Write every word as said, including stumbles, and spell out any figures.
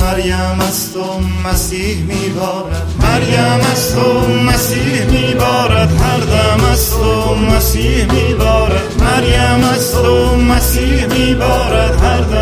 مریم است و مسیح میبارد، مریم است و مسیح میبارد، هر دم است و مسیح میبارد، مریم است و مسیح میبارد، هر دم